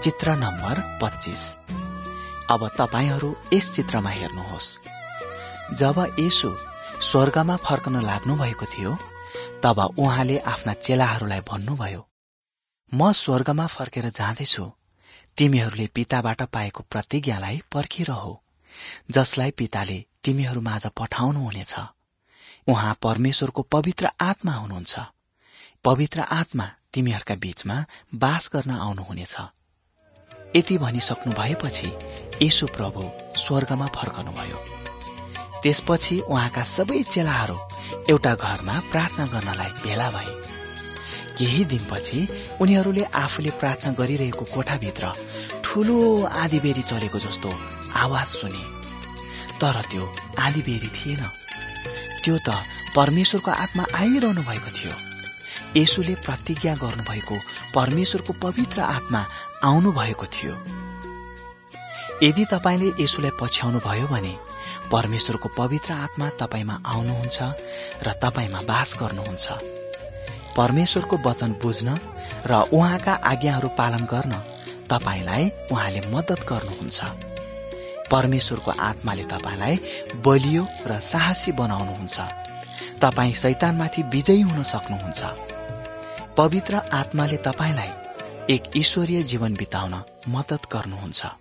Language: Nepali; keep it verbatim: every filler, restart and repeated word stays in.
चित्र नम्बर पच्चीस। अब तपाईहरू यस चित्रमा हेर्नुहोस्। जब येशू स्वर्गमा फर्कन लाग्नु भएको थियो, तब उहाँले आफ्ना चेलाहरूलाई भन्नुभयो, म स्वर्गमा फर्केर जाँदैछु। तिमीहरूले पिताबाट पाएको प्रतिज्ञालाई पर्खिरहो, जसलाई पिताले तिमीहरू माझ पठाउनुहुनेछ। उहाँ परमेश्वरको पवित्र आत्मा हुनुहुन्छ। पवित्र आत्मा तिमीहरूका बीचमा बास गर्न आउनुहुनेछ। यति भनिसक्नु भएपछि येशू प्रभु स्वर्गमा फर्कनुभयो। त्यसपछि उहाँका सबै चेलाहरू एउटा घरमा प्रार्थना गर्नलाई भेला भए। केही दिनपछि उनीहरूले आफूले प्रार्थना गरिरहेको कोठाभित्र ठूलो आँधीबेहरी चलेको जस्तो आवाज सुने। तर त्यो आँधीबेहरी थिएन, त्यो त परमेश्वरको आत्मा आइरहनु भएको थियो। येशूले प्रतिज्ञा गर्नुभएको परमेश्वरको पवित्र आत्मा आउनु भएको थियो। यदि तपाईले येशूलाई पछ्याउनु भयो भने परमेश्वरको पवित्र आत्मा तपाईमा आउनुहुन्छ र तपाईमा बास गर्नुहुन्छ। परमेश्वरको वचन बुझ्न र उहाँका आज्ञाहरू पालन गर्न तपाईलाई उहाँले मद्दत गर्नुहुन्छ। परमेश्वरको आत्माले तपाईलाई बलियो र साहसी बनाउनुहुन्छ। तपाई शैतानमाथि विजयी हुन सक्नुहुन्छ। पवित्र आत्माले तपाईलाई एक ईश्वरीय जीवन बिताउन मद्दत गर्नुहुन्छ।